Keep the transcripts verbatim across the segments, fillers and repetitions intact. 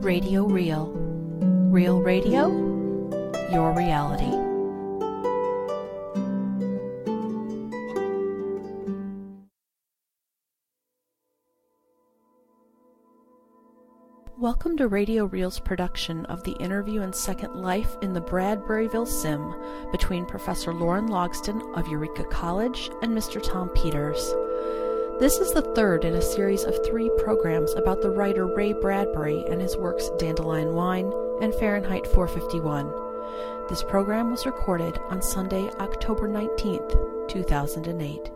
Radio Real. Real radio, your reality. Welcome to Radio Real's production of the interview in Second Life in the Bradburyville Sim between Professor Loren Logsdon of Eureka College and Mister Tom Peters. This is the third in a series of three programs about the writer Ray Bradbury and his works Dandelion Wine and Fahrenheit four fifty-one. This program was recorded on Sunday, October nineteenth, two thousand eight.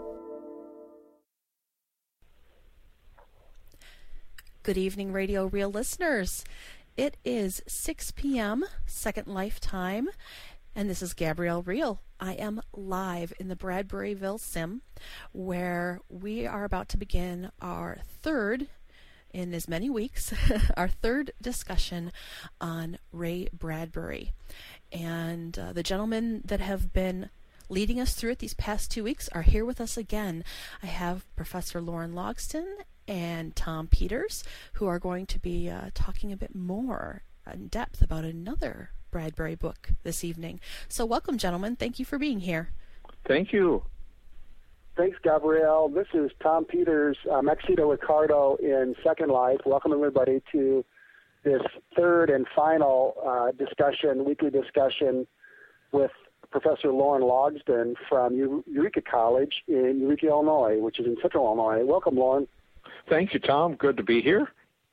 Good evening, Radio Real listeners. It is six p.m. Second Life time, and this is Gabrielle Real. I am live in the Bradburyville Sim, where we are about to begin our third, in as many weeks, our third discussion on Ray Bradbury. And uh, the gentlemen that have been leading us through it these past two weeks are here with us again. I have Professor Loren Logsdon and Tom Peters, who are going to be uh, talking a bit more in depth about another Bradbury book this evening. So welcome, gentlemen. Thank you for being here. Thank you. Thanks, Gabrielle. This is Tom Peters, uh, Maxito Ricardo in Second Life. Welcome, everybody, to this third and final uh, discussion, weekly discussion with Professor Loren Logsdon from U- Eureka College in Eureka, Illinois, which is in Central Illinois. Welcome, Loren. Thank you, Tom. Good to be here.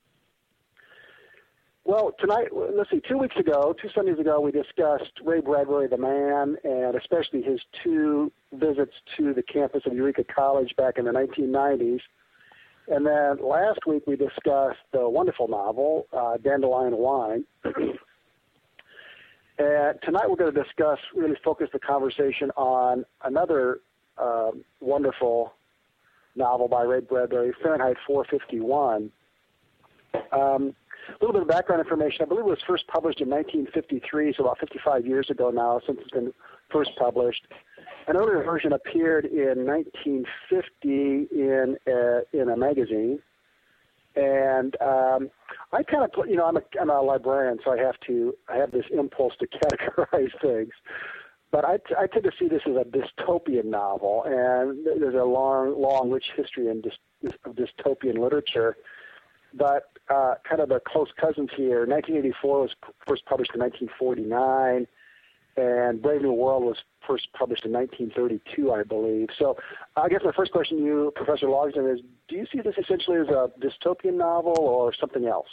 Well, tonight, let's see, two weeks ago, two Sundays ago, we discussed Ray Bradbury, the man, and especially his two visits to the campus of Eureka College back in the nineteen nineties. And then last week we discussed the wonderful novel, uh, Dandelion Wine. And tonight we're going to discuss, really focus the conversation on another uh, wonderful novel by Ray Bradbury, Fahrenheit four fifty-one. Um, a little bit of background information. I believe it was first published in nineteen fifty-three, so about fifty-five years ago now since it's been first published. An earlier version appeared in nineteen fifty in a, in a magazine. And um, I kind of, you know, I'm a, I'm a librarian, so I have to, I have this impulse to categorize things. But I, I tend to see this as a dystopian novel, and there's a long, long, rich history in dys, of dystopian literature. But uh, kind of the close cousins here, nineteen eighty-four was p- first published in nineteen forty-nine, and Brave New World was first published in nineteen thirty-two, I believe. So I guess my first question to you, Professor Logsdon, is do you see this essentially as a dystopian novel or something else?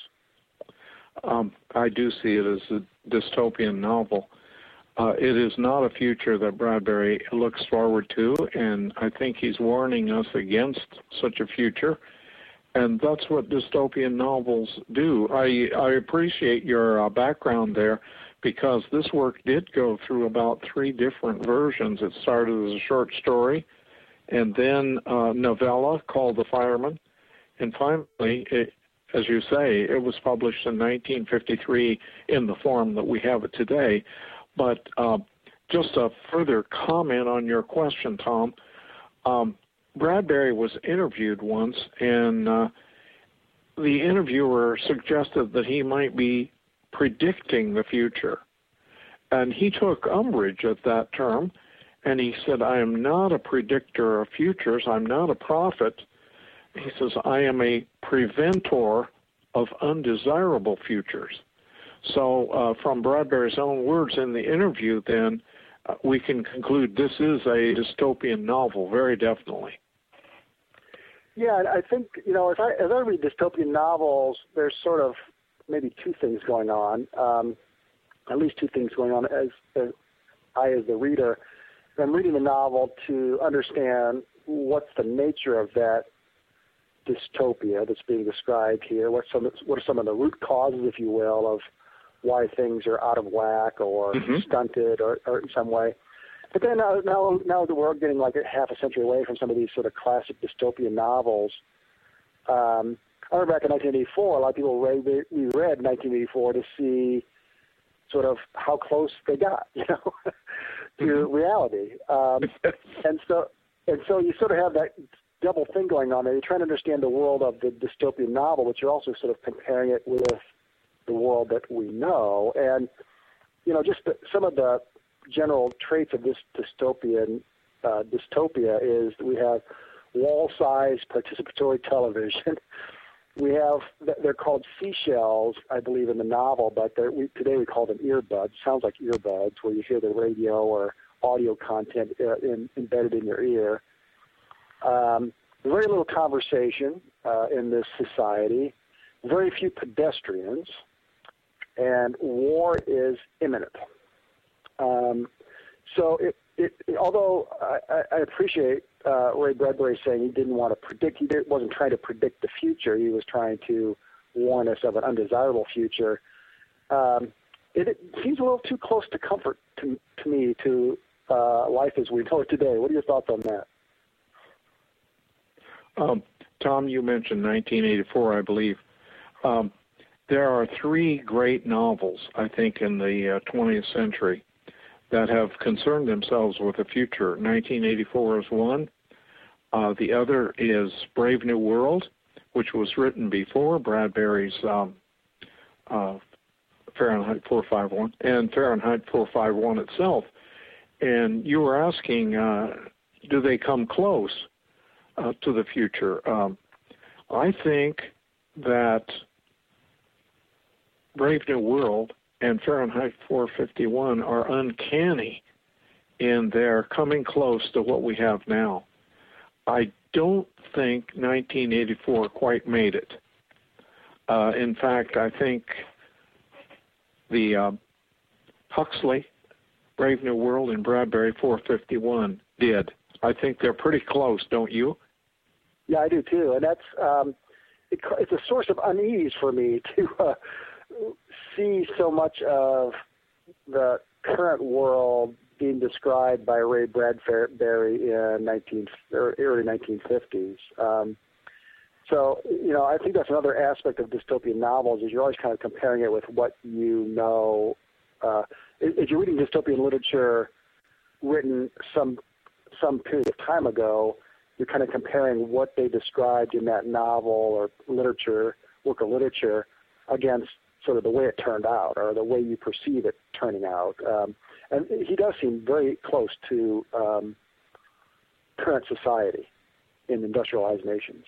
Um, I do see it as a dystopian novel. Uh, it is not a future that Bradbury looks forward to, and I think he's warning us against such a future. And that's what dystopian novels do. I, I appreciate your uh, background there, because this work did go through about three different versions. It started as a short story, and then a novella called The Fireman, and finally, it, as you say, it was published in nineteen fifty-three in the form that we have it today. But uh, just a further comment on your question, Tom, um, Bradbury was interviewed once, and uh, the interviewer suggested that he might be predicting the future. And he took umbrage at that term, and he said, I am not a predictor of futures. I'm not a prophet. He says, I am a preventor of undesirable futures. So uh, from Bradbury's own words in the interview, then, uh, we can conclude this is a dystopian novel, very definitely. Yeah, I think, you know, as I, as I read dystopian novels, there's sort of maybe two things going on, um, at least two things going on as, as I, as the reader. I'm reading the novel to understand what's the nature of that dystopia that's being described here, what, some, what are some of the root causes, if you will, of why things are out of whack or mm-hmm. stunted or, or in some way. But then uh, now, now that we're getting like a half a century away from some of these sort of classic dystopian novels, um, I remember back in nineteen eighty-four, a lot of people read, reread nineteen eighty-four to see sort of how close they got, you know, to mm-hmm. reality. Um, and so, and so you sort of have that double thing going on there. You're trying to understand the world of the dystopian novel, but you're also sort of comparing it with the world that we know. And, you know, just the, some of the general traits of this dystopian uh, dystopia is that we have wall-sized participatory television. We have, they're called seashells, I believe, in the novel, but we, today we call them earbuds. Sounds like earbuds, where you hear the radio or audio content uh, in, embedded in your ear. Um, very little conversation uh, in this society, very few pedestrians, and war is imminent. Um, so it, it, although I, I appreciate uh, Ray Bradbury saying he didn't want to predict, he didn't, wasn't trying to predict the future, he was trying to warn us of an undesirable future, um, it, it seems a little too close to comfort to, to me to uh, life as we know it today. What are your thoughts on that? Um, Tom, you mentioned nineteen eighty-four, I believe. Um, there are three great novels, I think, in the uh, twentieth century that have concerned themselves with the future. nineteen eighty-four is one. Uh, the other is Brave New World, which was written before Bradbury's um, uh, Fahrenheit four fifty-one, and Fahrenheit four fifty-one itself. And you were asking, uh, do they come close uh, to the future? Um, I think that Brave New World and Fahrenheit four fifty-one are uncanny in their coming close to what we have now. I don't think nineteen eighty-four quite made it. Uh, in fact, I think the uh, Huxley, Brave New World, and Bradbury four fifty-one did. I think they're pretty close, don't you? Yeah, I do too, and that's um, it, it's a source of unease for me to uh, see so much of the current world being described by Ray Bradbury in nineteen or early nineteen fifties. Um, so, you know, I think that's another aspect of dystopian novels is you're always kind of comparing it with what you know. Uh, if you're reading dystopian literature written some some period of time ago, you're kind of comparing what they described in that novel or literature, work of literature, against sort of the way it turned out or the way you perceive it turning out. Um, and he does seem very close to um, current society in industrialized nations.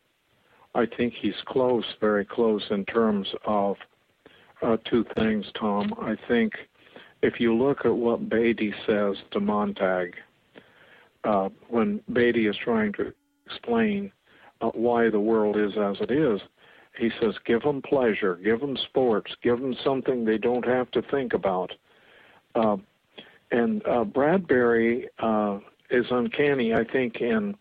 I think he's close, very close in terms of uh, two things, Tom. I think if you look at what Beatty says to Montag, uh, when Beatty is trying to explain uh, why the world is as it is, he says, give them pleasure, give them sports, give them something they don't have to think about. Uh, and uh, Bradbury uh, is uncanny, I think, in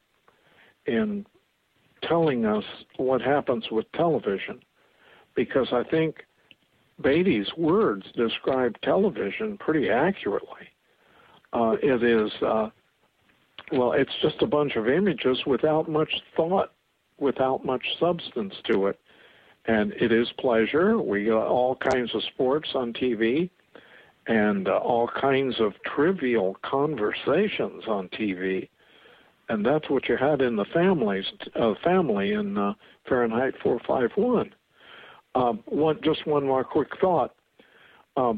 in telling us what happens with television, because I think Beatty's words describe television pretty accurately. Uh, it is, uh, well, it's just a bunch of images without much thought, without much substance to it. And it is pleasure. We got all kinds of sports on T V and uh, all kinds of trivial conversations on T V. And that's what you had in the families, uh, family in uh, Fahrenheit four fifty-one. Um, one, just one more quick thought. Um,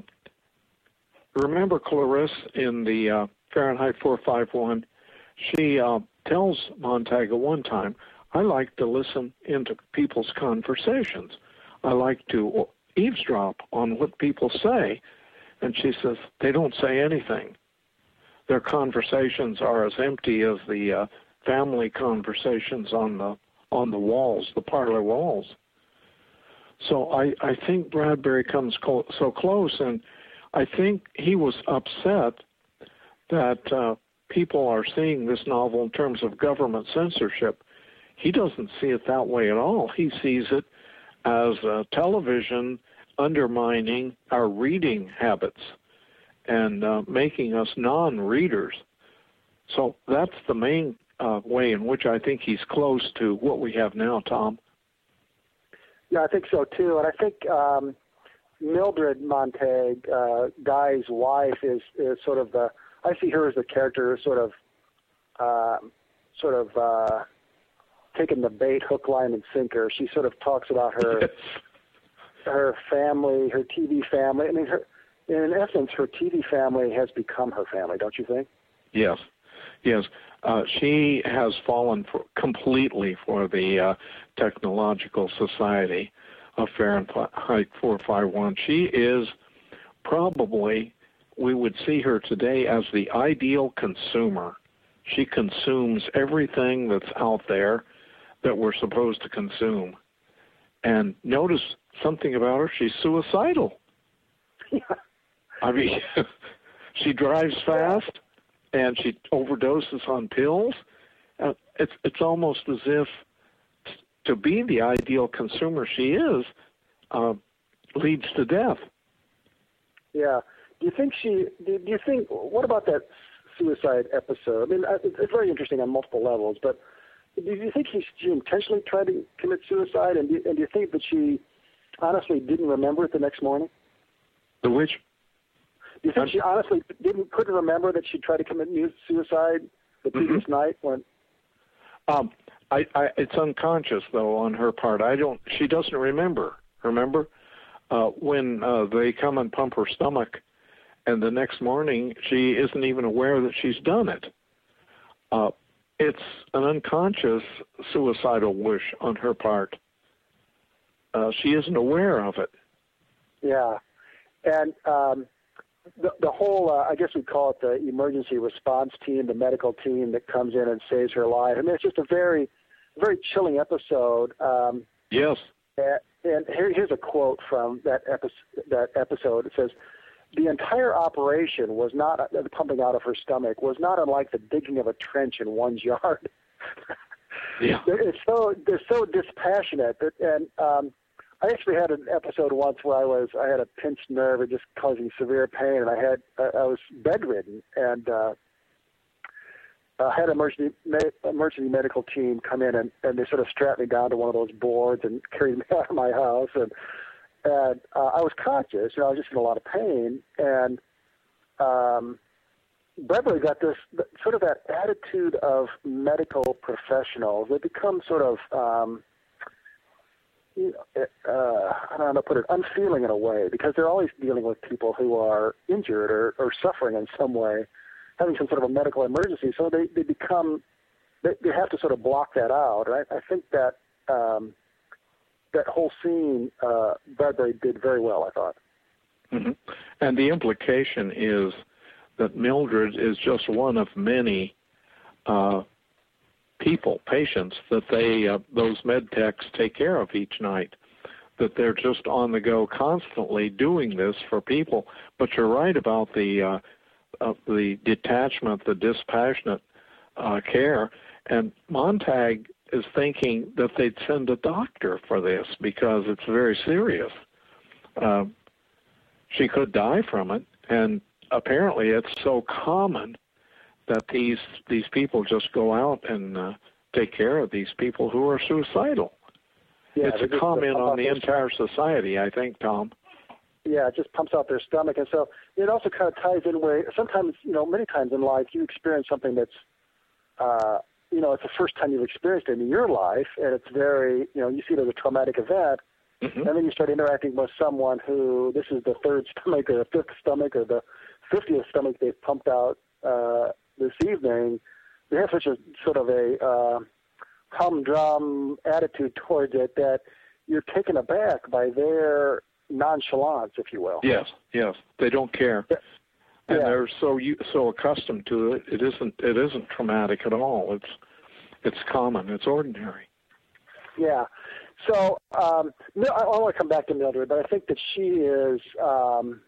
remember Clarisse in the uh, Fahrenheit four fifty-one? She uh, tells Montag at one time, I like to listen into people's conversations. I like to eavesdrop on what people say. And she says, they don't say anything. Their conversations are as empty as the uh, family conversations on the on the walls, the parlor walls. So I, I think Bradbury comes co- so close, and I think he was upset that uh, people are seeing this novel in terms of government censorship. He doesn't see it that way at all. He sees it as uh, television undermining our reading habits and uh, making us non-readers. So that's the main uh, way in which I think he's close to what we have now, Tom. Yeah, I think so too. And I think um, Mildred Montag, uh, Guy's wife, is, is sort of the, I see her as the character sort of, uh, sort of, uh, taking the bait, hook, line, and sinker. She sort of talks about her yes. her family, her T V family. I mean, her, in essence, her T V family has become her family, don't you think? Yes, yes. Uh, she has fallen for, completely for the uh, technological society of Fahrenheit four fifty-one. She is probably, we would see her today as the ideal consumer. She consumes everything that's out there that we're supposed to consume. And notice something about her, she's suicidal. Yeah. I mean, she drives fast, and she overdoses on pills. Uh, it's it's almost as if to be the ideal consumer she is uh, leads to death. Yeah. Do you think she? Do you think? What about that suicide episode? I mean, it's very interesting on multiple levels. But do you think she, she intentionally tried to commit suicide? And do, and do you think that she honestly didn't remember it the next morning? The which? Do you think I'm, she honestly didn't couldn't remember that she tried to commit suicide the previous mm-hmm. night when? Um, I, I, it's unconscious though on her part. I don't. She doesn't remember. Remember uh, when uh, they come and pump her stomach, and the next morning she isn't even aware that she's done it. Uh, it's an unconscious suicidal wish on her part. Uh, she isn't aware of it. Yeah, and. Um, The, the whole, uh, I guess we call it the emergency response team, the medical team that comes in and saves her life. I mean, it's just a very, very chilling episode. Um, yes. And, and here, here's a quote from that, epi- that episode. It says, "The entire operation was not, uh, the pumping out of her stomach, was not unlike the digging of a trench in one's yard." Yeah. It's so, they're so dispassionate. That, and um, I actually had an episode once where I was I had a pinched nerve and just causing severe pain, and I had I was bedridden, and uh, I had an emergency emergency medical team come in, and, and they sort of strapped me down to one of those boards and carried me out of my house, and and uh, I was conscious, you know, I was just in a lot of pain, and um, Bradbury got this sort of that attitude of medical professionals. They become sort of um, You know, uh, I don't know how to put it, unfeeling in a way, because they're always dealing with people who are injured or, or suffering in some way, having some sort of a medical emergency. So they, they become, they, they have to sort of block that out. And I, I think that um, that whole scene, uh, Bradbury did very well, I thought. Mm-hmm. And the implication is that Mildred is just one of many uh people, patients, that they, uh, those med techs take care of each night, that they're just on the go constantly doing this for people. But you're right about the uh, uh, the detachment, the dispassionate uh, care. And Montag is thinking that they'd send a doctor for this because it's very serious. Uh, she could die from it, and apparently it's so common that these these people just go out and uh, take care of these people who are suicidal. Yeah, it's a comment on the entire society, I think, Tom. Yeah, it just pumps out their stomach. And so it also kind of ties in where sometimes, you know, many times in life you experience something that's, uh, you know, it's the first time you've experienced it in your life, and it's very, you know, you see it as a traumatic event, mm-hmm. and then you start interacting with someone who, this is the third stomach or the fifth stomach or the fiftieth stomach they've pumped out uh, this evening. They have such a sort of a uh, humdrum attitude towards it that you're taken aback by their nonchalance, if you will. Yes, yes, they don't care, yeah. and yeah. they're so so accustomed to it. It isn't it isn't traumatic at all. It's it's common. It's ordinary. Yeah. So um, I, I want to come back to Mildred, but I think that she is. Um,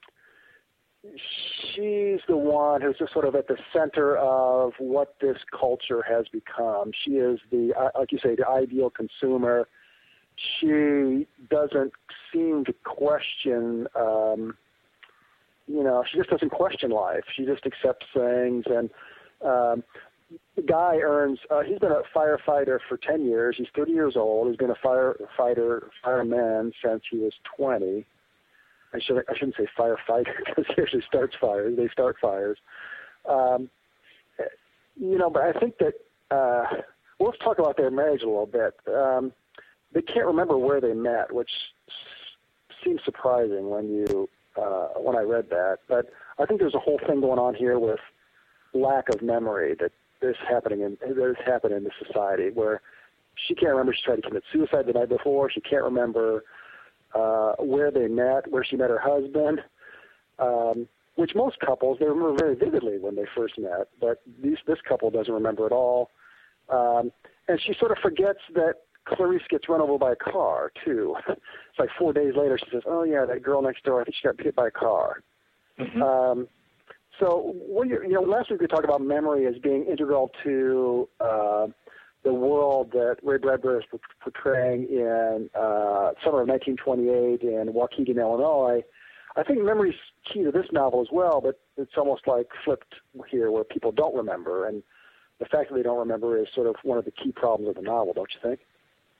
She's the one who's just sort of at the center of what this culture has become. She is the, like you say, the ideal consumer. She doesn't seem to question, um, you know, she just doesn't question life. She just accepts things. And um, the guy earns, uh, he's been a firefighter for ten years. He's thirty years old. He's been a firefighter, fireman since he was twenty. I shouldn't, I shouldn't say firefighter because he actually starts fires. They start fires. Um, you know, but I think that, uh, well, let's talk about their marriage a little bit. Um, they can't remember where they met, which seemed surprising when you uh, when I read that. But I think there's a whole thing going on here with lack of memory that this happening in that has happened in the society where she can't remember she tried to commit suicide the night before. She can't remember uh, where they met, where she met her husband. Um, which most couples, they remember very vividly when they first met, but these, this couple doesn't remember at all. Um, and she sort of forgets that Clarice gets run over by a car, too. It's like four days later, she says, oh, yeah, that girl next door, I think she got hit by a car. Mm-hmm. Um, so, when you you know, last week we talked about memory as being integral to uh, the world that Ray Bradbury is portraying in uh, summer of nineteen twenty-eight in Waukegan, Illinois. I think memory's key to this novel as well, but it's almost like flipped here where people don't remember, and the fact that they don't remember is sort of one of the key problems of the novel, don't you think?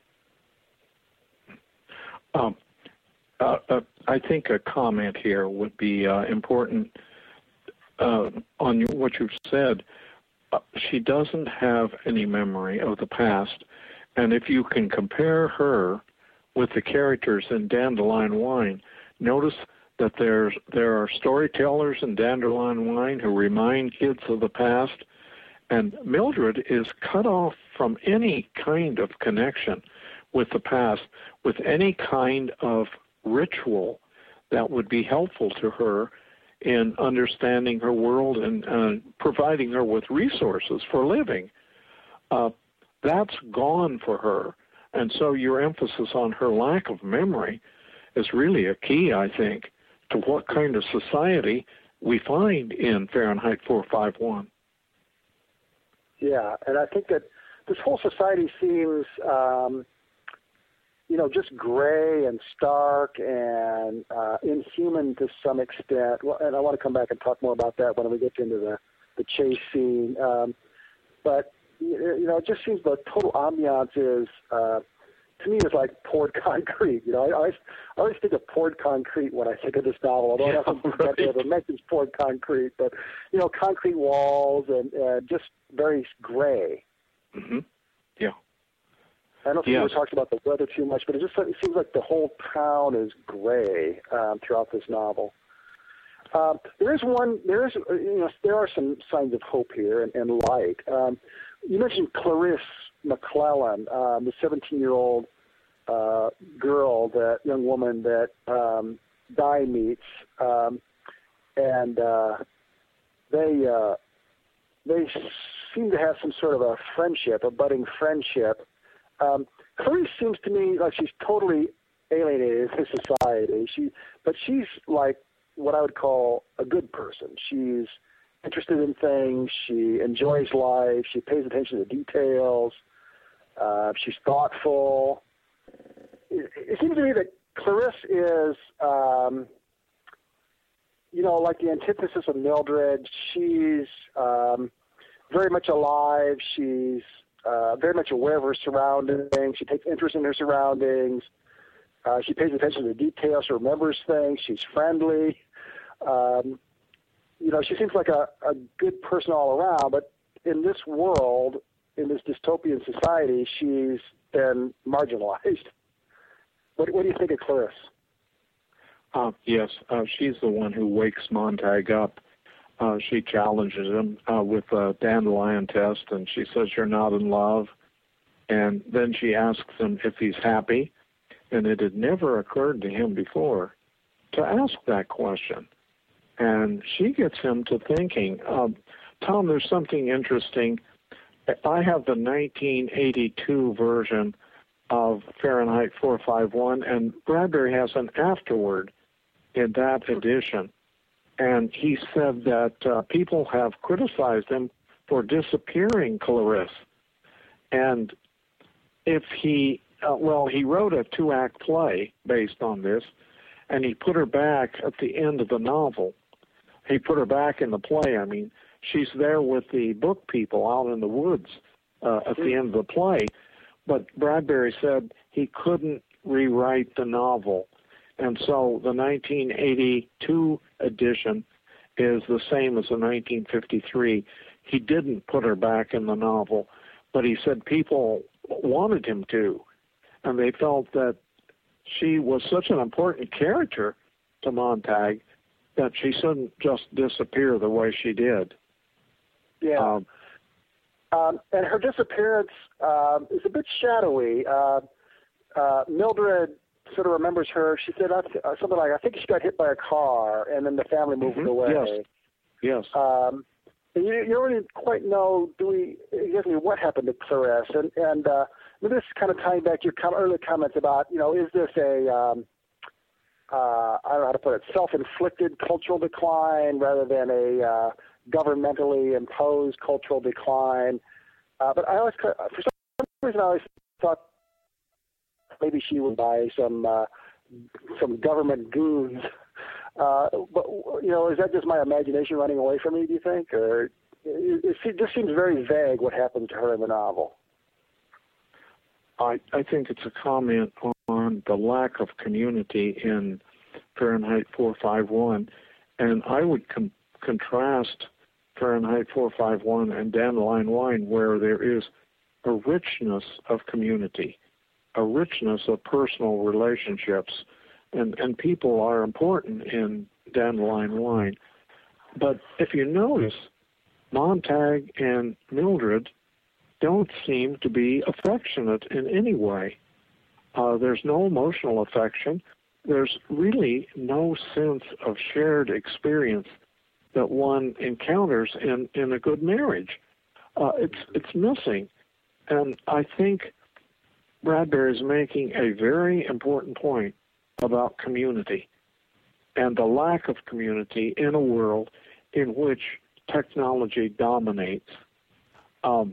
Um, uh, uh, I think a comment here would be uh, important uh, on what you've said. Uh, she doesn't have any memory of the past, and if you can compare her with the characters in Dandelion Wine, notice that there's, there are storytellers in Dandelion Wine who remind kids of the past, and Mildred is cut off from any kind of connection with the past, with any kind of ritual that would be helpful to her in understanding her world and uh, providing her with resources for living. Uh, that's gone for her, and so your emphasis on her lack of memory is really a key, I think, to what kind of society we find in Fahrenheit four fifty-one. Yeah, and I think that this whole society seems, um, you know, just gray and stark and uh, inhuman to some extent. Well, and I want to come back and talk more about that when we get into the, the chase scene. Um, but, you know, it just seems the total ambiance is, uh, to me, it's like poured concrete. You know, I, I, always, I always think of poured concrete when I think of this novel, although yeah, I don't think right. that ever mentions poured concrete. But, you know, concrete walls and uh, just very gray. Mm-hmm. Yeah. I don't think yes. we talked about the weather too much, but it just it seems like the whole town is gray um, throughout this novel. Um, there is one, there is, you know, there are some signs of hope here and, and light. Um, you mentioned Clarice McClellan, um, the seventeen-year-old uh, girl, that young woman that um, Di meets, um, and uh, they uh, they seem to have some sort of a friendship, a budding friendship. Um, Clarice seems to me like she's totally alienated in society. She, but she's like what I would call a good person. She's interested in things. She enjoys life. She pays attention to details. Uh, she's thoughtful. It, it seems to me that Clarice is, um, you know, like the antithesis of Mildred. She's um, very much alive. She's uh, very much aware of her surroundings. She takes interest in her surroundings. Uh, she pays attention to details. She remembers things. She's friendly. Um, you know, she seems like a, a good person all around, but in this world, in this dystopian society, she's been marginalized. What, what do you think of Clarice? Uh, yes, uh, she's the one who wakes Montag up. Uh, she challenges him uh, with a dandelion test, and she says, "You're not in love." And then she asks him if he's happy, and it had never occurred to him before to ask that question. And she gets him to thinking. Um, Tom, there's something interesting. I have the nineteen eighty-two version of Fahrenheit four fifty-one, and Bradbury has an afterword in that edition. And he said that uh, people have criticized him for disappearing Clarice. And if he, uh, well, he wrote a two-act play based on this, and he put her back at the end of the novel. He put her back in the play. I mean, she's there with the book people out in the woods uh, at the end of the play. But Bradbury said he couldn't rewrite the novel. And so the nineteen eighty-two edition is the same as the nineteen fifty-three. He didn't put her back in the novel, but he said people wanted him to, and they felt that she was such an important character to Montag that she shouldn't just disappear the way she did. Yeah. Um, um, and her disappearance uh, is a bit shadowy. Uh, uh, Mildred sort of remembers her. She said uh, something like, I think she got hit by a car, and then the family moved mm-hmm. away. Yes. Yes. Um, and you, you don't really quite know, do we, exactly what happened to Clarisse. And, and uh, this is kind of tying back to your com- earlier comments about, you know, is this a, um, uh, I don't know how to put it, self-inflicted cultural decline rather than a uh, governmentally imposed cultural decline. Uh, but I always, for some reason, I always thought maybe she would buy some uh, some government goons. Uh, but you know, is that just my imagination running away from me? Do you think, or it, it just seems very vague what happened to her in the novel? I I think it's a comment on the lack of community in Fahrenheit four fifty-one, and I would com- contrast Fahrenheit four fifty-one and Dandelion Wine, where there is a richness of community, a richness of personal relationships, and, and people are important in Dandelion Wine. But if you notice, Montag and Mildred don't seem to be affectionate in any way. Uh, there's no emotional affection. There's really no sense of shared experience that one encounters in, in a good marriage. Uh, it's it's missing. And I think Bradbury is making a very important point about community and the lack of community in a world in which technology dominates. Um,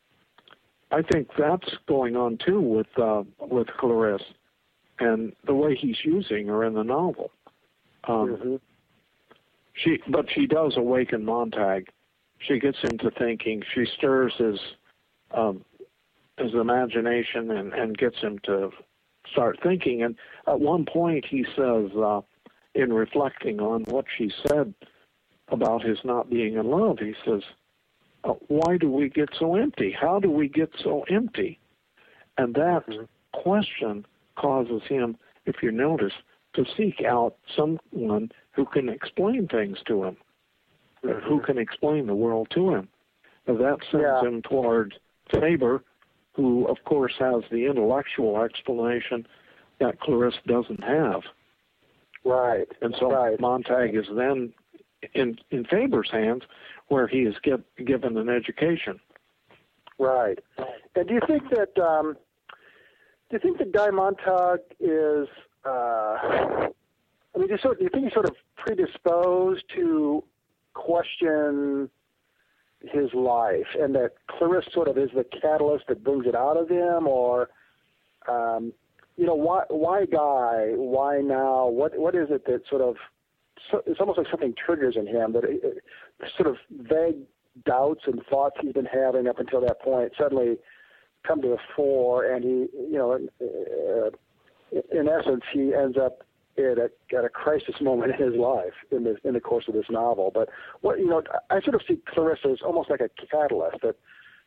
I think that's going on too with uh, with Clarisse and the way he's using her in the novel. Um, mm-hmm. She, but she does awaken Montag. She gets him to thinking. She stirs his um, his imagination and, and gets him to start thinking. And at one point, he says, uh, in reflecting on what she said about his not being in love, he says, uh, "Why do we get so empty? How do we get so empty?" And that mm-hmm. question causes him, if you notice, to seek out someone who can explain things to him, mm-hmm. who can explain the world to him. And that sends yeah. him toward Faber, who, of course, has the intellectual explanation that Clarisse doesn't have. Right. And so right. Montag is then in, in Faber's hands, where he is get, given an education. Right. And do you think that, um, do you think that Guy Montag is, uh, I mean, do you, sort, do you think he's sort of predisposed to question his life, and that Clarisse sort of is the catalyst that brings it out of him, or, um, you know, why, why Guy? Why now? What, what is it that sort of? So, it's almost like something triggers in him that it, it, sort of vague doubts and thoughts he's been having up until that point suddenly come to the fore, and he, you know, in, uh, in essence, he ends up at a, at a crisis moment in his life in the in the course of this novel. But what you know, I sort of see Clarisse as almost like a catalyst, that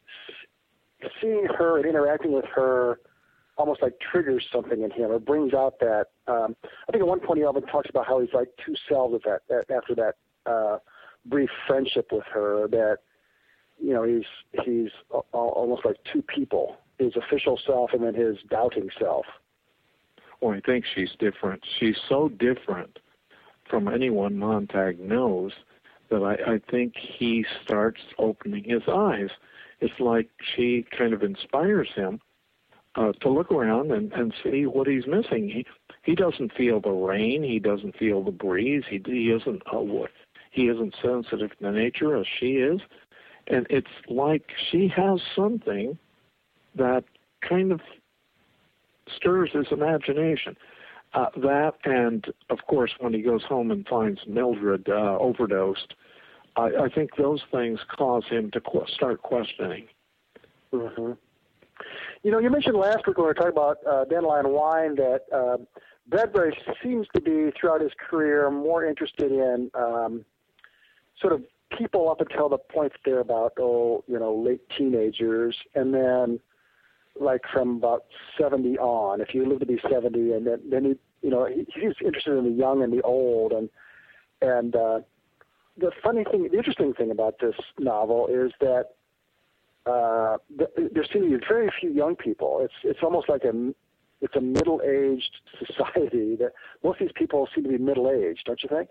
seeing her and interacting with her almost like triggers something in him, or brings out that. Um, I think at one point he often talks about how he's like two selves at that, that after that uh, brief friendship with her. That you know he's he's almost like two people: his official self and then his doubting self. Well, I think she's different. She's so different from anyone Montag knows that I, I think he starts opening his eyes. It's like she kind of inspires him uh, to look around and, and see what he's missing. He he doesn't feel the rain. He doesn't feel the breeze. He he isn't uh, he isn't sensitive to nature as she is, and it's like she has something that kind of stirs his imagination. Uh, that, and of course, when he goes home and finds Mildred uh, overdosed, I, I think those things cause him to qu- start questioning. Mm-hmm. You know, you mentioned last week when we were talking about uh, Dandelion Wine that uh, Bradbury seems to be, throughout his career, more interested in um, sort of people up until the point that they're about, oh, you know, late teenagers, and then like from about seventy on, if you live to be seventy, and then, then he, you know, he, he's interested in the young and the old, and and uh, the funny thing, the interesting thing about this novel is that uh, there seem to be very few young people. It's it's almost like a it's a middle-aged society. That most of these people seem to be middle-aged, don't you think?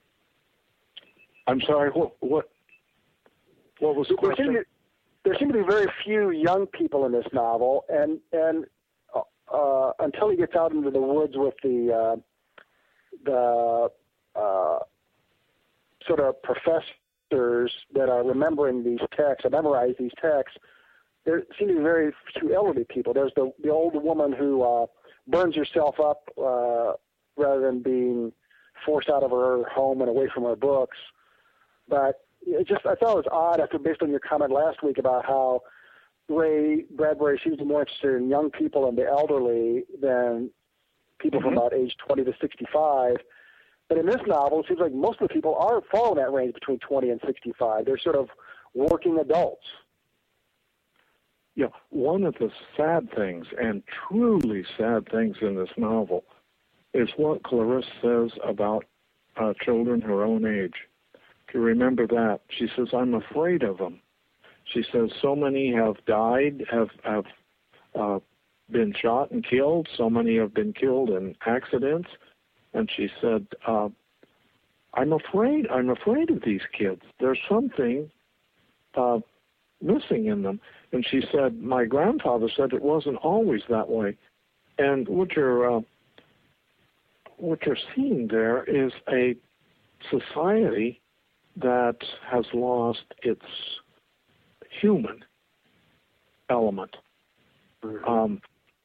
I'm sorry. What what what was the there question? Seem to, there seem to be very few young people in this novel, and and uh, until he gets out into the woods with the uh, the uh, sort of professors that are remembering these texts, or memorize these texts, there seem to be very few elderly people. There's the the old woman who uh, burns herself up uh, rather than being forced out of her home and away from her books. But it just I thought it was odd, after based on your comment last week about how Ray Bradbury seems to be more interested in young people and the elderly than people mm-hmm. from about age twenty to sixty-five. But in this novel, it seems like most of the people are fall in that range between twenty and sixty-five. They're sort of working adults. Yeah, one of the sad things, and truly sad things in this novel, is what Clarissa says about uh, children her own age. If you remember that, she says, I'm afraid of them. She says, so many have died, have, have uh, been shot and killed. So many have been killed in accidents. And she said, uh, I'm afraid, I'm afraid of these kids. There's something uh, missing in them. And she said, my grandfather said it wasn't always that way. And what you're, uh, what you're seeing there is a society that has lost its human element. Mm-hmm. Um,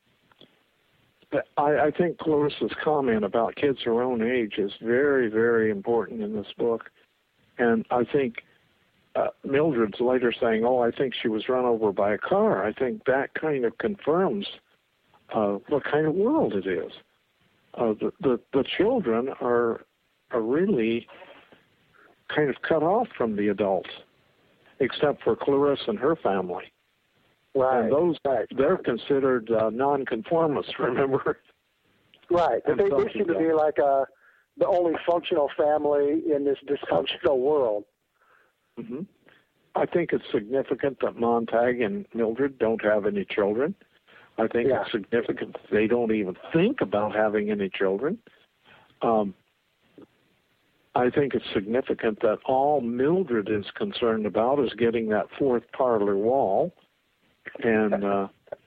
I, I think Clarissa's comment about kids her own age is very, very important in this book. And I think uh, Mildred's later saying, oh, I think she was run over by a car. I think that kind of confirms uh, what kind of world it is. Uh, the, the, the children are, are really kind of cut off from the adults, except for Clarissa and her family. Right. And those, right. they're considered uh, nonconformists, remember? Right. They, they seem to be like a, the only functional family in this dysfunctional world. Mm-hmm. I think it's significant that Montag and Mildred don't have any children. I think yeah. it's significant that they don't even think about having any children. Um, I think it's significant that all Mildred is concerned about is getting that fourth parlor wall, and uh,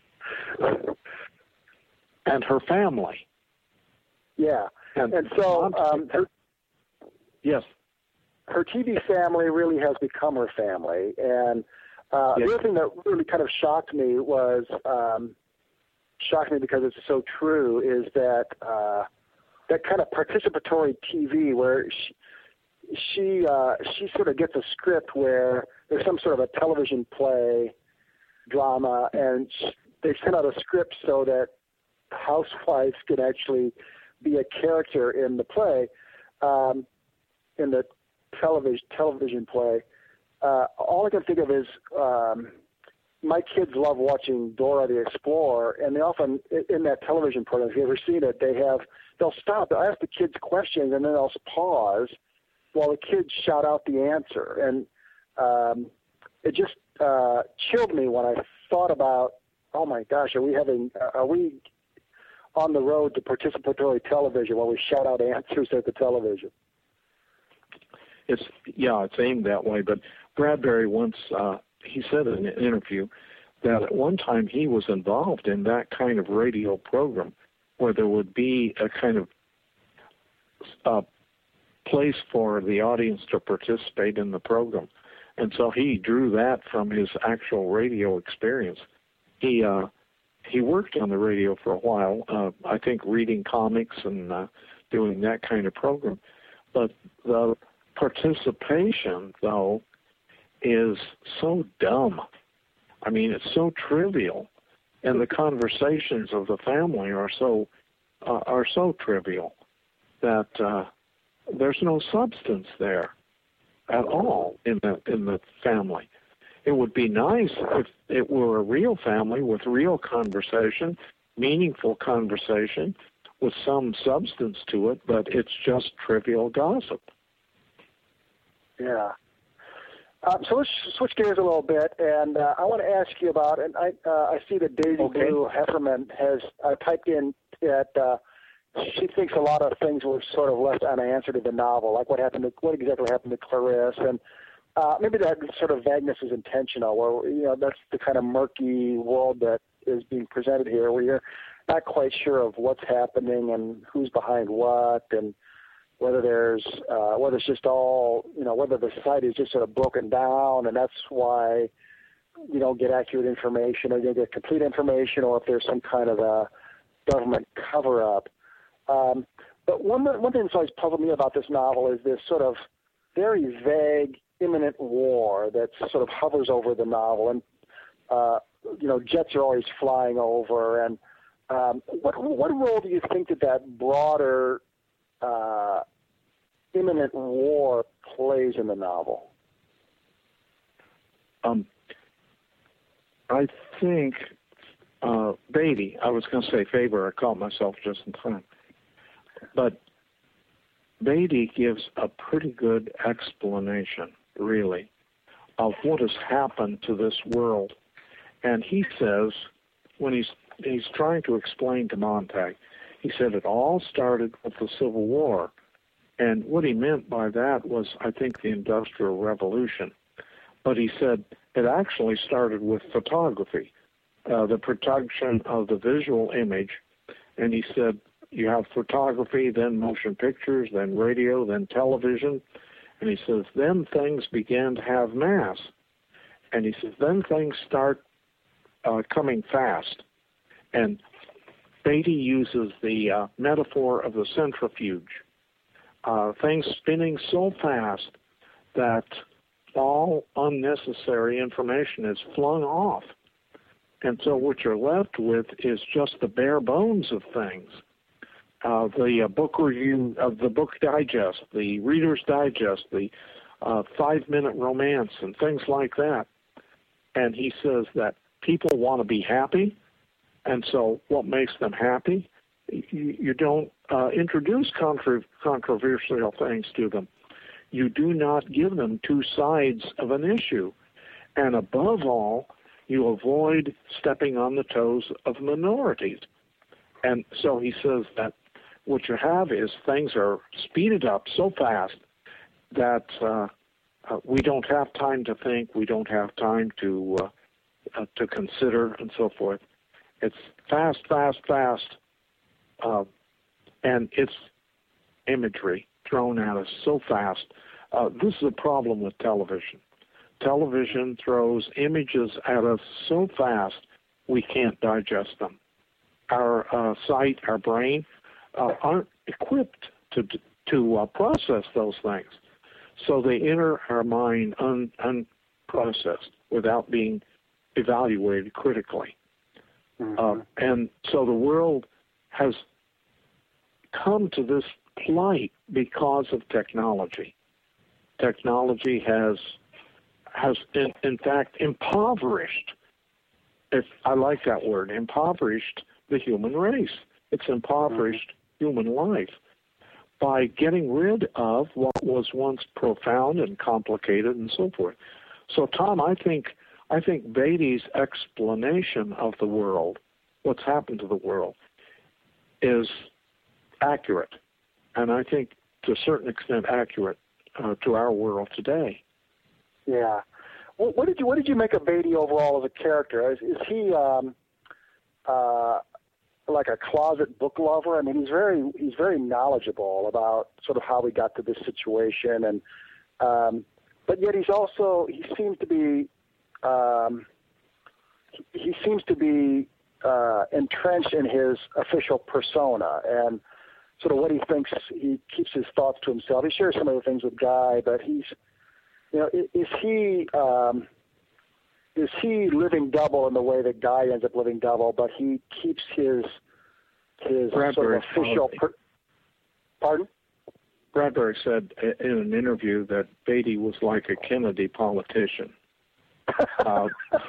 and her family. Yeah, and, and so um, her, yes, her T V family really has become her family. And uh, yes. the other thing that really kind of shocked me was um, shocked me because it's so true is that uh, that kind of participatory T V where she she, uh, she sort of gets a script where there's some sort of a television play drama, and they send out a script so that housewives can actually be a character in the play, um, in the television television play. Uh, all I can think of is um, my kids love watching Dora the Explorer, and they often in that television program, if you've ever seen it, they have they'll stop, they'll ask the kids questions, and then they'll pause while the kids shout out the answer, and um, it just uh, chilled me when I thought about, oh my gosh, are we having, are we on the road to participatory television where we shout out answers at the television? It's yeah, it's aimed that way. But Bradbury once uh, he said in an interview that at one time he was involved in that kind of radio program where there would be a kind of uh, place for the audience to participate in the program. And so he drew that from his actual radio experience. He uh, he worked on the radio for a while, uh, I think reading comics and uh, doing that kind of program. But the participation, though, is so dumb. I mean, it's so trivial. And the conversations of the family are so uh, are so trivial that uh, there's no substance there at all in the in the family. It would be nice if it were a real family with real conversation, meaningful conversation, with some substance to it, but it's just trivial gossip. Yeah. Um, so let's switch gears a little bit, and uh, I want to ask you about, and I uh, I see that Daisy Okay. Blue Hefferman has uh, typed in that uh, she thinks a lot of things were sort of left unanswered in the novel, like what happened to, what exactly happened to Clarisse, and uh, maybe that sort of vagueness is intentional, where, you know, that's the kind of murky world that is being presented here, where you're not quite sure of what's happening and who's behind what, and whether there's uh, whether it's just all, you know, whether the society is just sort of broken down, and that's why you don't get accurate information, or you don't get complete information, or if there's some kind of a government cover-up. Um, but one one thing that's always puzzled me about this novel is this sort of very vague imminent war that sort of hovers over the novel, and uh, you know, jets are always flying over. And um, what what role do you think that that broader Uh, imminent war plays in the novel? Um, I think uh, Beatty, I was going to say Faber, I caught myself just in time, but Beatty gives a pretty good explanation, really, of what has happened to this world. And he says, when he's he's trying to explain to Montag, he said it all started with the Civil War. And what he meant by that was, I think, the Industrial Revolution. But he said it actually started with photography, uh, the production of the visual image. And he said you have photography, then motion pictures, then radio, then television. And he says then things began to have mass. And he says then things start uh, coming fast. And Beatty uses the uh, metaphor of the centrifuge, uh, things spinning so fast that all unnecessary information is flung off. And so what you're left with is just the bare bones of things. Uh, the uh, book review of the book digest, the Reader's Digest, the uh, five-minute romance, and things like that. And he says that people want to be happy. And so what makes them happy? You, you don't uh, introduce contra- controversial things to them. You do not give them two sides of an issue. And above all, you avoid stepping on the toes of minorities. And so he says that what you have is things are speeded up so fast that uh, uh, we don't have time to think, we don't have time to uh, uh, to consider, and so forth. It's fast, fast, fast, uh, and it's imagery thrown at us so fast. Uh, this is a problem with television. Television throws images at us so fast we can't digest them. Our uh, sight, our brain, uh, aren't equipped to to uh, process those things, so they enter our mind un, unprocessed without being evaluated critically. Mm-hmm. Uh, and so the world has come to this plight because of technology. Technology has, has in, in fact, impoverished, if I like that word, impoverished the human race. It's impoverished mm-hmm. human life by getting rid of what was once profound and complicated and so forth. So, Tom, I think I think Beatty's explanation of the world, what's happened to the world, is accurate, and I think to a certain extent accurate uh, to our world today. Yeah. Well, what did you what did you make of Beatty overall as a character? Is, is he um, uh, like a closet book lover? I mean, he's very he's very knowledgeable about sort of how we got to this situation, and um, but yet he's also he seems to be um, he, he seems to be uh, entrenched in his official persona and sort of what he thinks. He keeps his thoughts to himself. He shares some of the things with Guy, but he's you know is, is he um, is he living double in the way that Guy ends up living double? But he keeps his his Bradbury sort of official. Per- Pardon? Bradbury said in an interview that Beatty was like a Kennedy politician. Uh,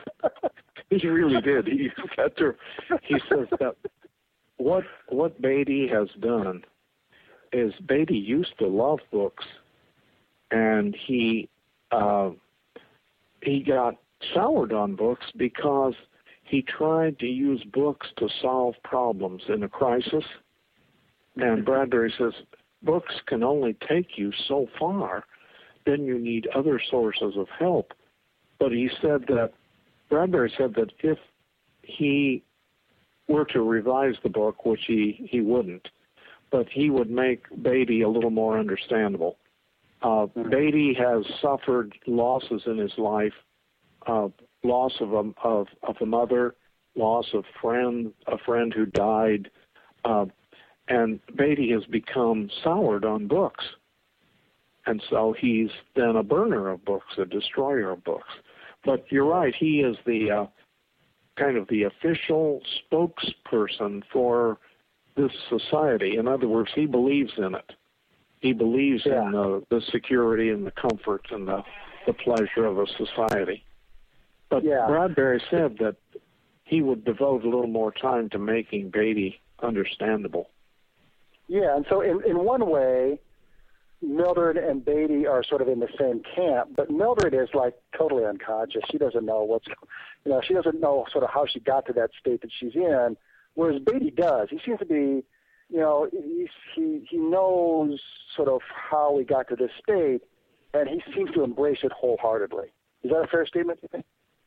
he really did. He used that term. He says that what what Beatty has done is Beatty used to love books, and he uh, he got soured on books because he tried to use books to solve problems in a crisis. And Bradbury says books can only take you so far. Then you need other sources of help. But he said that, Bradbury said that if he were to revise the book, which he, he wouldn't, but he would make Beatty a little more understandable. Uh, Beatty has suffered losses in his life, uh, loss of a, of, of a mother, loss of friend, a friend who died, uh, and Beatty has become soured on books. And so he's then a burner of books, a destroyer of books. But you're right, he is the uh, kind of the official spokesperson for this society. In other words, he believes in it. He believes yeah. in the, the security and the comfort and the, the pleasure of a society. But yeah. Bradbury said that he would devote a little more time to making Beatty understandable. Yeah, and so in, in one way, Mildred and Beatty are sort of in the same camp, but Mildred is like totally unconscious. She doesn't know what's, you know, she doesn't know sort of how she got to that state that she's in, whereas Beatty does. He seems to be, you know, he he, he knows sort of how he got to this state, and he seems to embrace it wholeheartedly. Is that a fair statement, you think?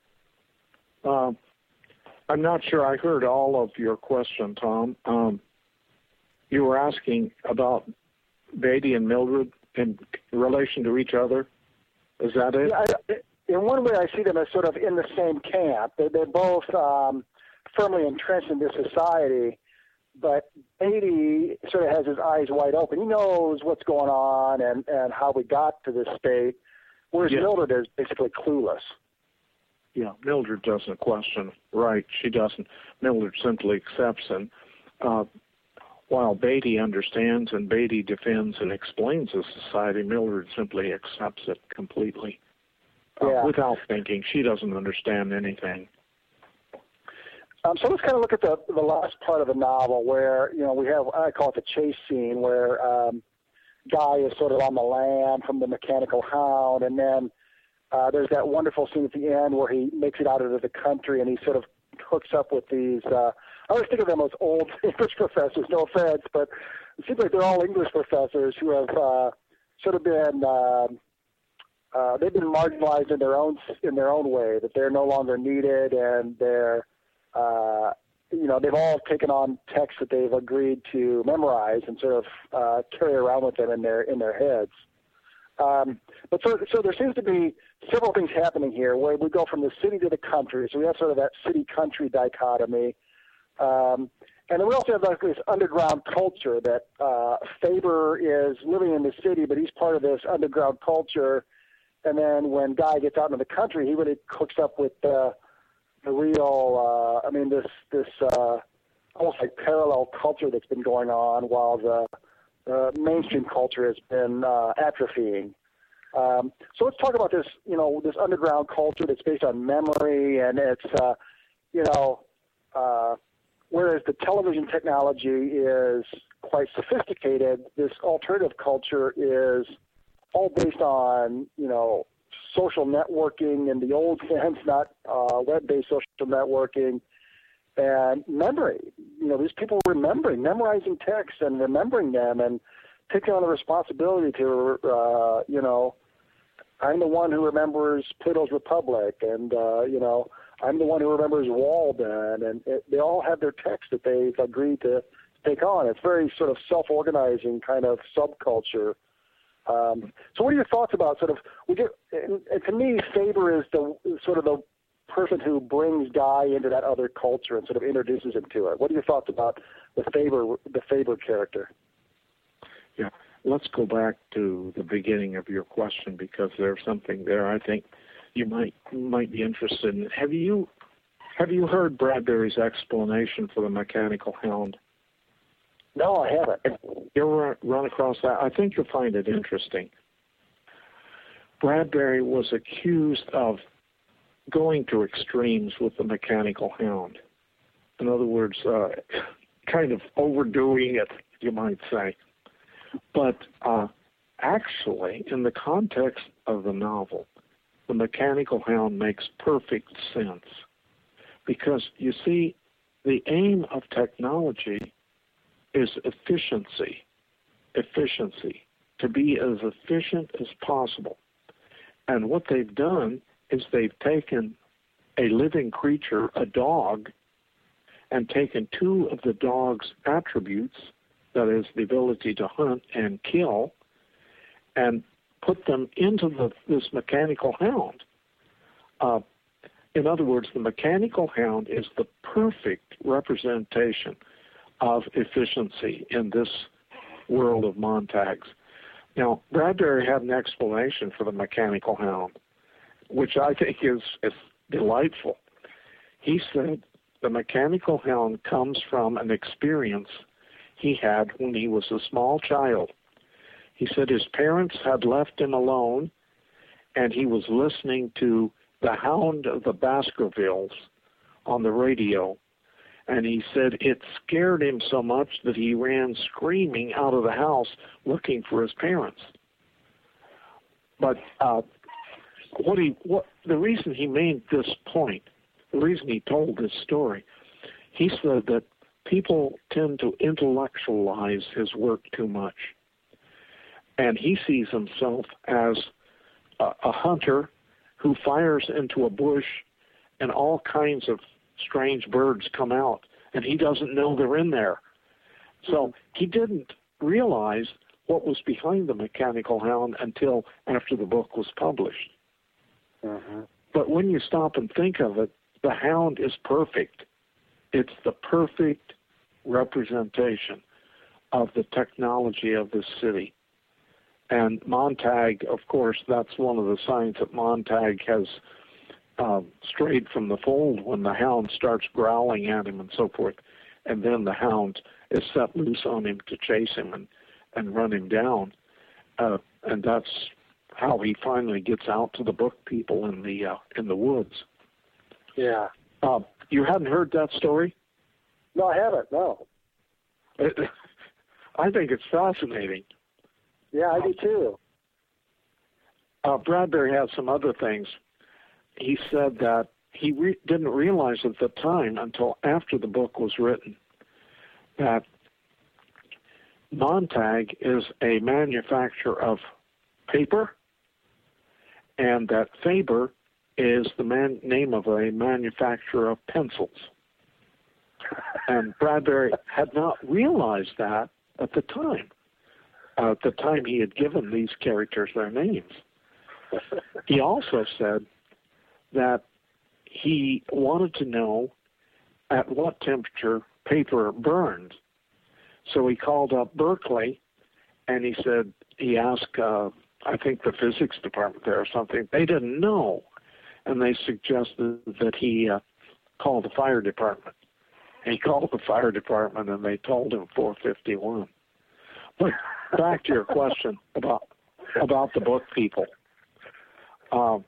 Um, I'm not sure I heard all of your question, Tom. Um, you were asking about Beatty and Mildred in relation to each other. Is that it? Yeah, I, in one way, I see them as sort of in the same camp. They, they're both um, firmly entrenched in this society, but Beatty sort of has his eyes wide open. He knows what's going on and, and how we got to this state, whereas yeah. Mildred is basically clueless. Yeah, Mildred doesn't question. Right, she doesn't. Mildred simply accepts, and uh, while Beatty understands and Beatty defends and explains the society, Mildred simply accepts it completely uh, yeah. without thinking. She doesn't understand anything. Um, so let's kind of look at the the last part of the novel where, you know, we have, I call it the chase scene, where um, Guy is sort of on the lam from the mechanical hound, and then uh, there's that wonderful scene at the end where he makes it out into the country and he sort of hooks up with these, uh, I always think of them as old English professors, no offense, but it seems like they're all English professors who have uh, sort of been, uh, uh, they've been marginalized in their own in their own way, that they're no longer needed, and they're, uh, you know, they've all taken on texts that they've agreed to memorize and sort of uh, carry around with them in their in their heads. Um, but so, so there seems to be several things happening here where we go from the city to the country. So we have sort of that city-country dichotomy. Um, and then we also have like this underground culture that uh, Faber is living in the city, but he's part of this underground culture. And then when Guy gets out into the country, he really hooks up with uh, the real, uh, I mean, this this uh, almost like parallel culture that's been going on while the uh, mainstream culture has been uh, atrophying. Um, so let's talk about this, you know, this underground culture that's based on memory, and it's, uh, you know, uh, whereas the television technology is quite sophisticated, this alternative culture is all based on, you know, social networking in the old sense, not uh, web-based social networking, and memory. You know, these people remembering, memorizing texts and remembering them and taking on the responsibility to, uh, you know, I'm the one who remembers Plato's Republic, and, uh, you know, I'm the one who remembers Walden, and it, they all have their texts that they've agreed to take on. It's very sort of self-organizing kind of subculture. Um, so what are your thoughts about sort of, we get, and, and to me, Faber is the sort of the person who brings Guy into that other culture and sort of introduces him to it. What are your thoughts about the Faber, the Faber character? Yeah, let's go back to the beginning of your question, because there's something there I think you might might be interested in. Have you have you heard Bradbury's explanation for the mechanical hound? No, I haven't. You ever run across that? I think you'll find it interesting. Bradbury was accused of going to extremes with the mechanical hound. In other words, uh, kind of overdoing it, you might say. But uh, actually, in the context of the novel, the mechanical hound makes perfect sense. Because, you see, the aim of technology is efficiency. Efficiency. To be as efficient as possible. And what they've done is they've taken a living creature, a dog, and taken two of the dog's attributes, that is, the ability to hunt and kill, and put them into the, this mechanical hound. Uh, in other words, the mechanical hound is the perfect representation of efficiency in this world of Montagues. Now, Bradbury had an explanation for the mechanical hound, which I think is, is delightful. He said the mechanical hound comes from an experience he had when he was a small child. He said his parents had left him alone, and he was listening to the Hound of the Baskervilles on the radio. And he said it scared him so much that he ran screaming out of the house looking for his parents. But uh, what he, what the reason he made this point, the reason he told this story, he said that people tend to intellectualize his work too much. And he sees himself as a, a hunter who fires into a bush and all kinds of strange birds come out, and he doesn't know they're in there. So he didn't realize what was behind the mechanical hound until after the book was published. Mm-hmm. But when you stop and think of it, the hound is perfect. It's the perfect representation of the technology of this city. And Montag, of course, that's one of the signs that Montag has um, strayed from the fold when the hound starts growling at him and so forth. And then the hound is set loose on him to chase him and, and run him down. Uh, and that's how he finally gets out to the book people in the uh, in the woods. Yeah. Uh, you hadn't heard that story? No, I haven't, no. It, I think it's fascinating. Yeah, I do too. Uh, Bradbury had some other things. He said that he re- didn't realize at the time until after the book was written that Montag is a manufacturer of paper and that Faber is the man- name of a manufacturer of pencils. And Bradbury had not realized that at the time. Uh, at the time he had given these characters their names. He also said that he wanted to know at what temperature paper burned. So he called up Berkeley, and he said, he asked, uh, I think the physics department there or something. They didn't know, and they suggested that he uh, call the fire department. And he called the fire department, and they told him four fifty-one. But back to your question about about the book people. Um,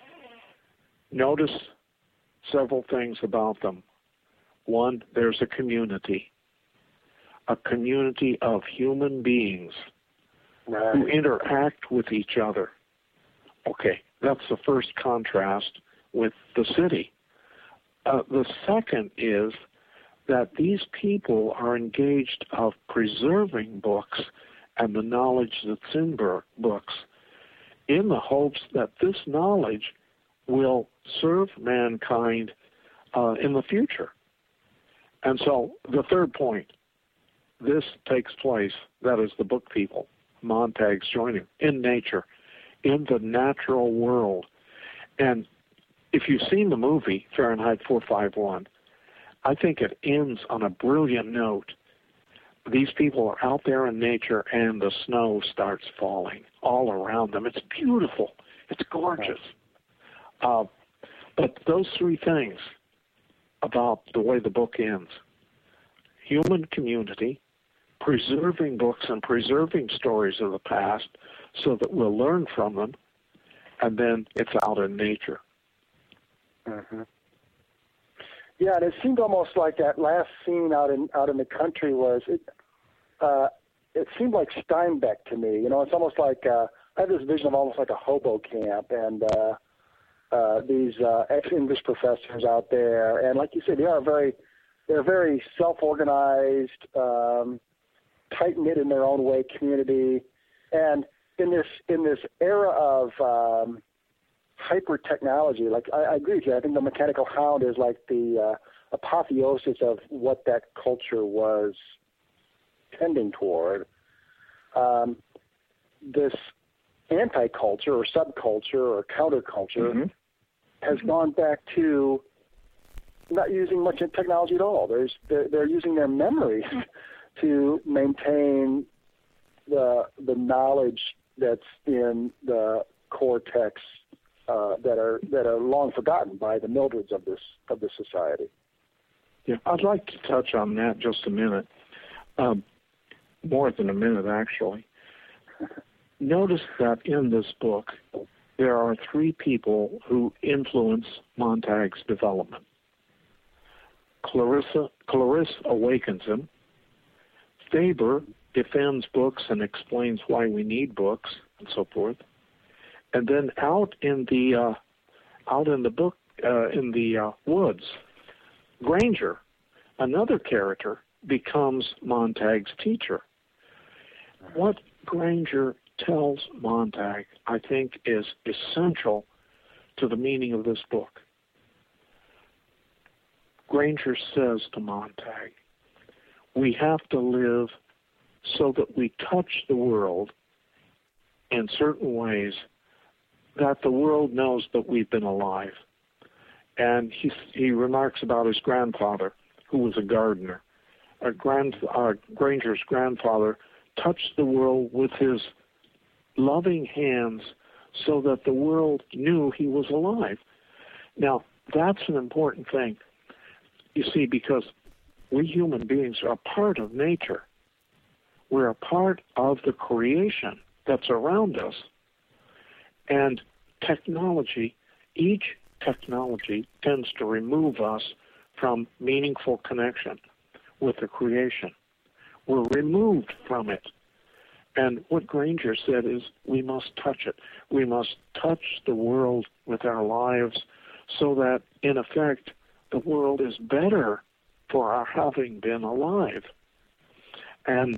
notice several things about them. One, there's a community, a community of human beings Right. who interact with each other. Okay, that's the first contrast with the city. Uh, the second is that these people are engaged of preserving books and the knowledge that's in books in the hopes that this knowledge will serve mankind uh, in the future. And so the third point, this takes place, that is the book people, Montag's joining, in nature, in the natural world. And if you've seen the movie, Fahrenheit four fifty-one, I think it ends on a brilliant note. These people are out there in nature, and the snow starts falling all around them. It's beautiful. It's gorgeous. Uh, but those three things about the way the book ends, human community, preserving books and preserving stories of the past so that we'll learn from them, and then it's out in nature. Mm-hmm. Yeah, and it seemed almost like that last scene out in out in the country was it. Uh, it seemed like Steinbeck to me. You know, it's almost like uh, I have this vision of almost like a hobo camp, and uh, uh, these uh, ex-English professors out there, and like you said, they are very, they're very self-organized, um, tight-knit in their own way community, and in this in this era of um, hyper technology, like I, I agree with you. I think the Mechanical Hound is like the uh, apotheosis of what that culture was tending toward. Um, this anti-culture or subculture or counterculture mm-hmm. has mm-hmm. gone back to not using much technology at all. There's they're, they're using their memories to maintain the the knowledge that's in the cortex uh, that are that are long forgotten by the Mildreds of this of this society. Yeah, I'd like to touch on that just a minute, um, more than a minute actually. Notice that in this book there are three people who influence Montag's development. Clarissa, Clarisse awakens him. Faber defends books and explains why we need books and so forth. And then out in the uh, out in the book uh, in the uh, woods, Granger, another character, becomes Montag's teacher. What Granger tells Montag, I think, is essential to the meaning of this book. Granger says to Montag, we have to live so that we touch the world in certain ways that the world knows that we've been alive. And he, he remarks about his grandfather, who was a gardener. Our grand, our Granger's grandfather touched the world with his loving hands so that the world knew he was alive. Now, that's an important thing, you see, because we human beings are a part of nature. We're a part of the creation that's around us. And technology, each technology tends to remove us from meaningful connection with the creation. We're removed from it. And what Granger said is we must touch it. We must touch the world with our lives so that, in effect, the world is better for our having been alive. And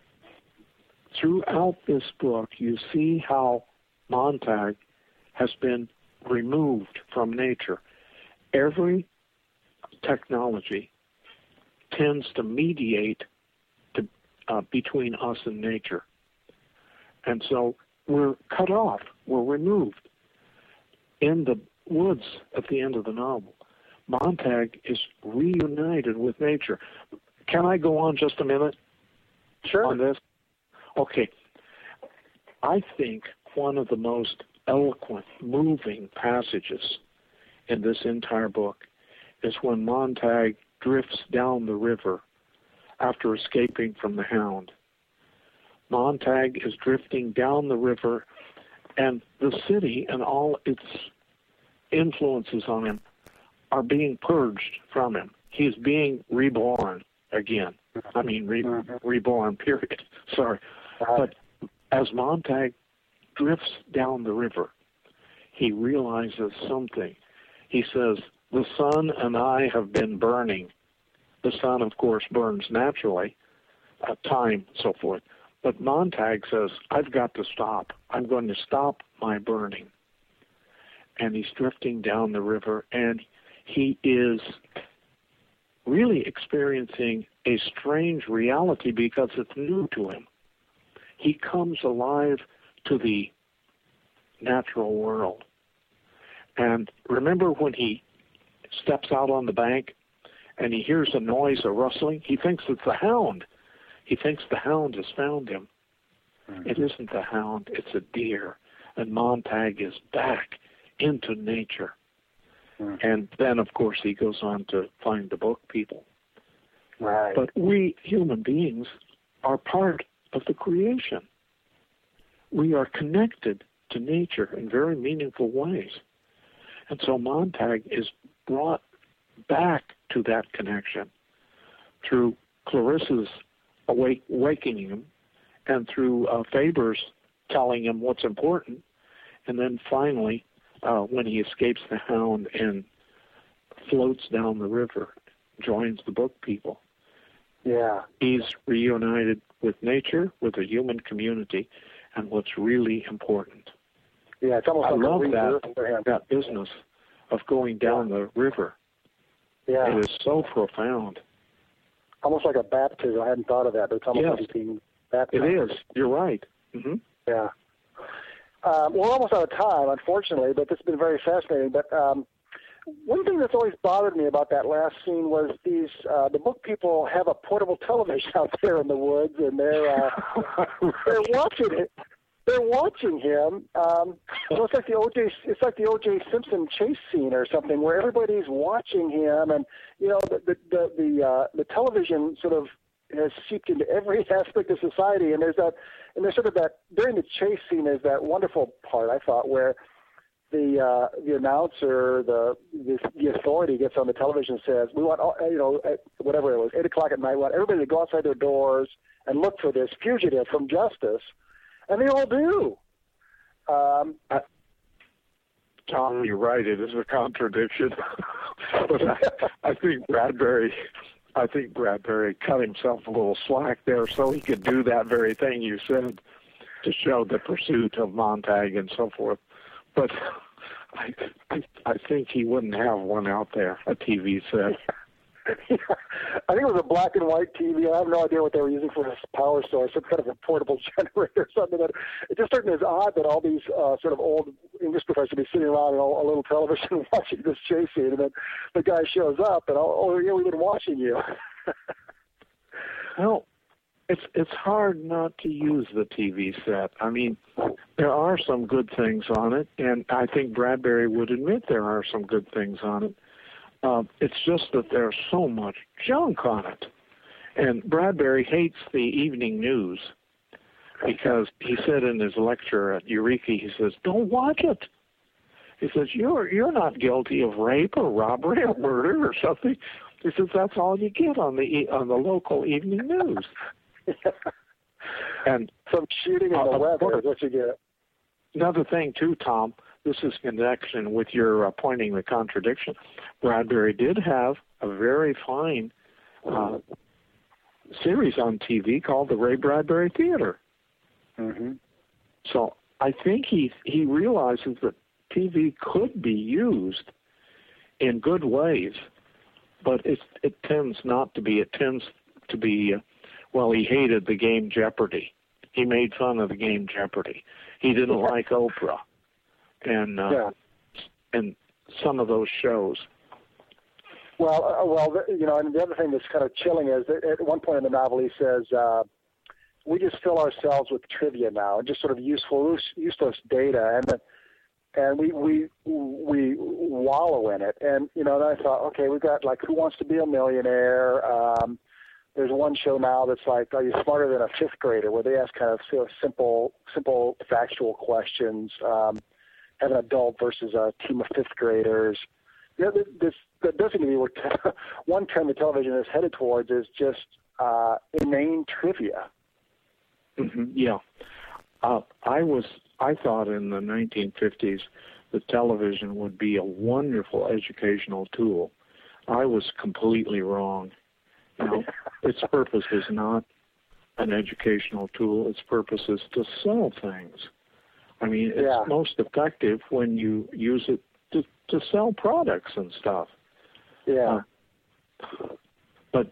throughout this book, you see how Montag has been removed from nature. Every technology tends to mediate to, uh, between us and nature. And so we're cut off, we're removed. In the woods at the end of the novel, Montag is reunited with nature. Can I go on just a minute? Sure. On this? Okay. I think one of the most eloquent, moving passages in this entire book is when Montag drifts down the river after escaping from the Hound. Montag is drifting down the river, and the city and all its influences on him are being purged from him. He's being reborn again. I mean, re- reborn, period. Sorry. But as Montag drifts down the river, he realizes something. He says, the sun and I have been burning. The sun, of course, burns naturally, uh, time, so forth. But Montag says, I've got to stop. I'm going to stop my burning. And he's drifting down the river, and he is really experiencing a strange reality because it's new to him. He comes alive to the natural world. And remember when he steps out on the bank and he hears a noise, a rustling? He thinks it's the hound. He thinks the hound has found him. Mm-hmm. It isn't the hound, it's a deer. And Montag is back into nature. Mm-hmm. And then, of course, he goes on to find the book people. Right. But we human beings are part of the creation. We are connected to nature in very meaningful ways. And so Montag is brought back to that connection through Clarissa's awake, awakening him, and through uh, Faber's telling him what's important, and then finally, uh, when he escapes the Hound and floats down the river, joins the book people. Yeah. He's reunited with nature, with a human community, and what's really important. Yeah, it's almost I like love a that, rebirth for him. that business of going down yeah. the river. Yeah. It is so profound. Almost like a baptism. I hadn't thought of that, but it's almost yes. like being baptized. It is. You're right. Mm-hmm. Yeah. Um, we're almost out of time, unfortunately, but this has been very fascinating. But um, one thing that's always bothered me about that last scene was these uh, the book people have a portable television out there in the woods, and they're uh, they're watching it. They're watching him. Um, so it's like the O J. It's like the O J. Simpson chase scene or something, where everybody's watching him, and you know the the the the, uh, the television sort of has seeped into every aspect of society. And there's that, and there's sort of that during the chase scene. There's that wonderful part I thought where the uh, the announcer, the, the the authority gets on the television and says, "We want all, you know at whatever it was, eight o'clock at night. We want everybody to go outside their doors and look for this fugitive from justice." And they all do. Um, I, Tom, you're right. It is a contradiction. But I, I think Bradbury, I think Bradbury cut himself a little slack there, so he could do that very thing you said, to show the pursuit of Montag and so forth. But I, I, I think he wouldn't have one out there, a T V set. Yeah. I think it was a black and white T V. I have no idea what they were using for this power source, some kind of a portable generator or something. But it just struck me as odd that all these uh, sort of old English professors would be sitting around in a, a little television watching this chase scene, and then the guy shows up and, oh, oh yeah, we've been watching you. Well, it's it's hard not to use the T V set. I mean, there are some good things on it, and I think Bradbury would admit there are some good things on it. Um, it's just that there's so much junk on it. And Bradbury hates the evening news because he said in his lecture at Eureka, he says, don't watch it. He says, you're you're not guilty of rape or robbery or murder or something. He says, that's all you get on the on the local evening news. And some shooting in uh, the weather is what you get. Another thing, too, Tom, this is in connection with your uh, pointing the contradiction. Bradbury did have a very fine uh, series on T V called the Ray Bradbury Theater. Mm-hmm. So I think he he realizes that T V could be used in good ways, but it it tends not to be. It tends to be, uh, well, he hated the game Jeopardy. He made fun of the game Jeopardy. He didn't yeah. like Oprah. And uh, yeah. and some of those shows. Well, uh, well, you know, and the other thing that's kind of chilling is that at one point in the novel he says, uh, "We just fill ourselves with trivia now, and just sort of useful, useless data, and and we we we wallow in it." And you know, and I thought, okay, we've got like Who Wants to Be a Millionaire. Um, there's one show now that's like, are you smarter than a fifth grader? Where they ask kind of sort of simple, simple factual questions. Um, have an adult versus a team of fifth graders. You know, this, that doesn't mean what one trend the television is headed towards is just uh, inane trivia. Mm-hmm. Yeah, uh, I was. I thought in the nineteen fifties that television would be a wonderful educational tool. I was completely wrong. You know, its purpose is not an educational tool. Its purpose is to sell things. I mean, it's yeah. most effective when you use it to, to sell products and stuff. Yeah. Uh, but,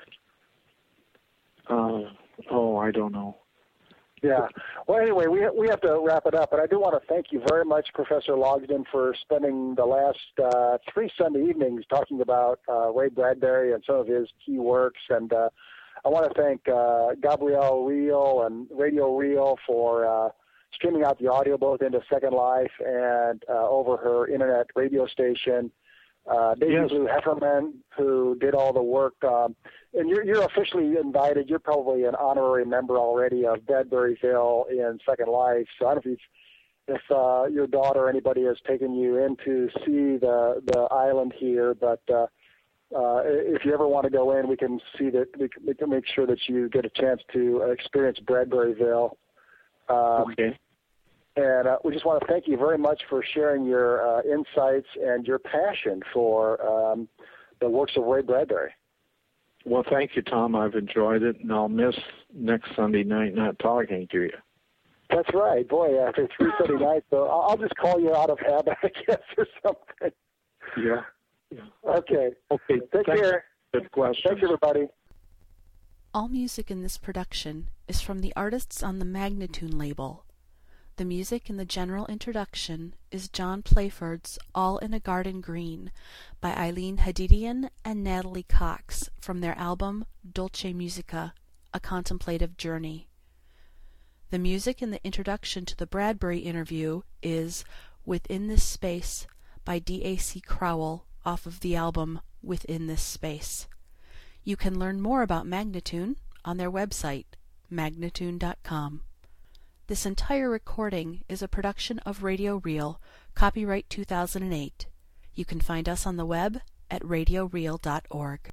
uh, oh, I don't know. Yeah. Well, anyway, we we have to wrap it up, but I do want to thank you very much, Professor Logsdon, for spending the last uh, three Sunday evenings talking about uh, Ray Bradbury and some of his key works. And uh, I want to thank uh, Gabrielle Real and Radio Real for uh, streaming out the audio both into Second Life and uh, over her internet radio station. Uh, Daisy yes. Blue Hefferman, who did all the work. Um, and you're, you're officially invited. You're probably an honorary member already of Bradburyville in Second Life. So I don't know if you've if uh, your daughter or anybody has taken you in to see the the island here, but uh, uh, if you ever want to go in, we can see that we can, we can make sure that you get a chance to experience Bradburyville. Um, okay. And uh, we just want to thank you very much for sharing your uh, insights and your passion for um, the works of Ray Bradbury. Well, thank you, Tom. I've enjoyed it, and I'll miss next Sunday night not talking to you. That's right. Boy, after three Sunday nights, so I'll just call you out of habit, I guess, or something. Yeah. yeah. Okay. Okay. Take Thanks. care. Good question. Thanks, everybody. All music in this production is from the artists on the Magnatune label. The music in the general introduction is John Playford's All in a Garden Green by Eileen Hadidian and Natalie Cox from their album Dolce Musica, A Contemplative Journey. The music in the introduction to the Bradbury interview is Within This Space by D A C Crowell off of the album Within This Space. You can learn more about Magnatune on their website, magnatune dot com. This entire recording is a production of Radio Reel, copyright two thousand eight. You can find us on the web at radio reel dot org.